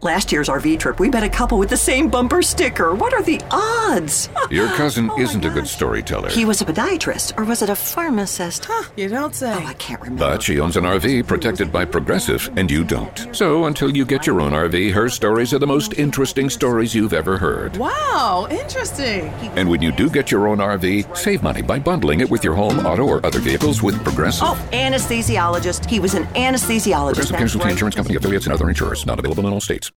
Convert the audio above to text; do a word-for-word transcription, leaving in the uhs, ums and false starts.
Last year's R V trip, we met a couple with the same bumper sticker. What are the odds? Your cousin Oh, isn't my a good gosh. storyteller. He was a podiatrist, or was it a pharmacist? Huh, you don't say. Oh, I can't remember. But she owns an R V protected by Progressive, and you don't. So until you get your own R V, her stories are the most interesting stories you've ever heard. Wow, interesting. And when you do get your own R V, save money by bundling it with your home, auto, or other vehicles with Progressive. Oh, anesthesiologist. He was an anesthesiologist. Progressive That's Casualty right. Insurance Company, affiliates, and other insurers. Not available in all states.